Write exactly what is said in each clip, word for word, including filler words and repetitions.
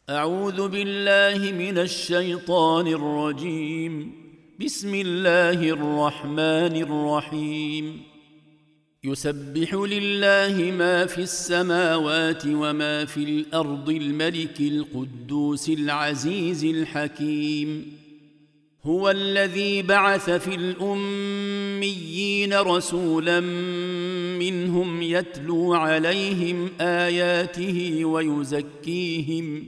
أعوذ بالله من الشيطان الرجيم. بسم الله الرحمن الرحيم. يسبح لله ما في السماوات وما في الأرض الملك القدوس العزيز الحكيم. هو الذي بعث في الأميين رسولا منهم يتلو عليهم آياته ويزكيهم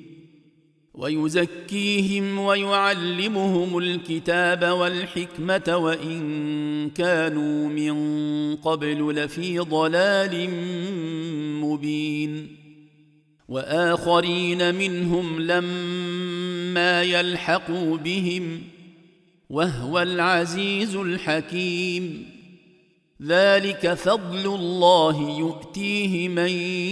ويزكيهم ويعلمهم الكتاب والحكمة وإن كانوا من قبل لفي ضلال مبين. وآخرين منهم لما يلحقوا بهم وهو العزيز الحكيم. ذلك فضل الله يؤتيه من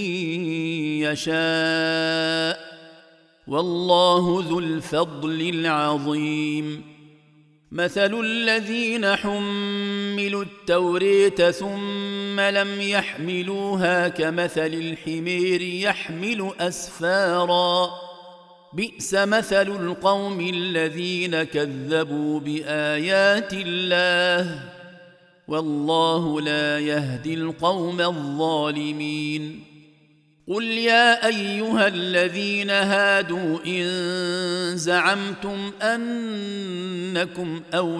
يشاء والله ذو الفضل العظيم. مثل الذين حملوا التوراة ثم لم يحملوها كمثل الحمير يحمل أسفارا بئس مثل القوم الذين كذبوا بآيات الله والله لا يهدي القوم الظالمين. قل يا أيها الذين هادوا إن زعمتم أنكم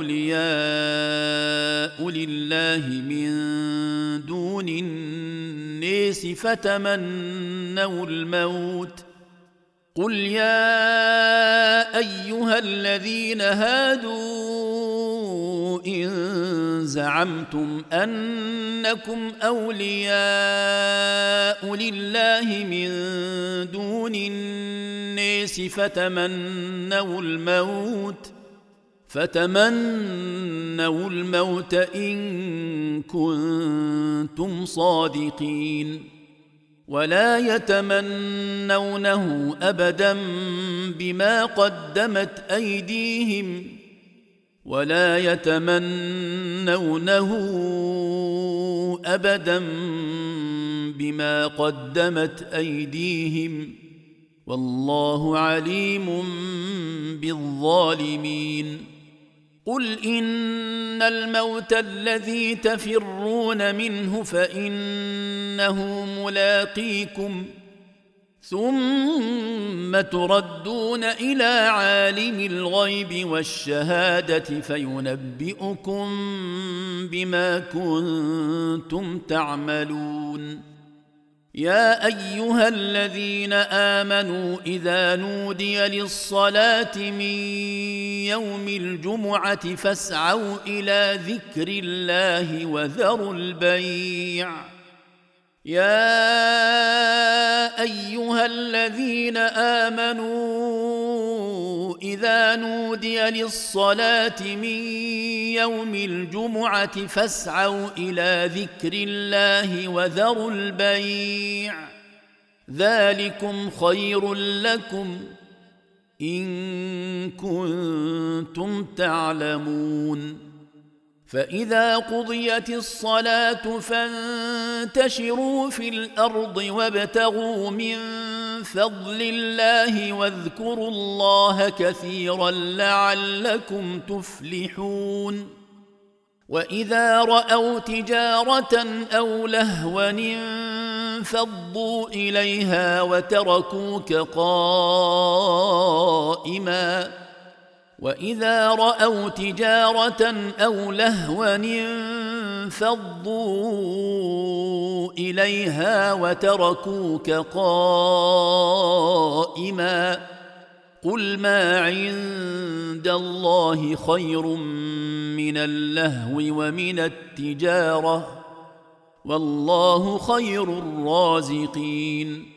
أولياء لله من دون الناس فتمنوا الموت قل يا أيها الذين هادوا إن زعمتم أنكم أولياء لله من دون الناس فتمنوا الموت فتمنوا الموت إن كنتم صادقين ولا يتمنونه أبدا بما قدمت أيديهم ولا يتمنونه أبدا بما قدمت أيديهم والله عليم بالظالمين. قل إن الموت الذي تفرون منه فإنه ملاقيكم ثم تردون إلى عالم الغيب والشهادة فينبئكم بما كنتم تعملون. يا أيها الذين آمنوا إذا نودي للصلاة من يوم الجمعة فاسعوا إلى ذكر الله وذروا البيع يا أيها الذين آمنوا إذا نودي للصلاة من يوم الجمعة فاسعوا إلى ذكر الله وذروا البيع ذلكم خير لكم إن كنتم تعلمون. فإذا قضيت الصلاة فانتشروا في الأرض وابتغوا من فضل الله واذكروا الله كثيرا لعلكم تفلحون. وإذا رأوا تجارة أو لهوا انفضوا إليها وتركوك قائما وإذا رأوا تجارة أو لهوا انفضوا إليها وتركوك قائما قل ما عند الله خير من اللهو ومن التجارة والله خير الرازقين.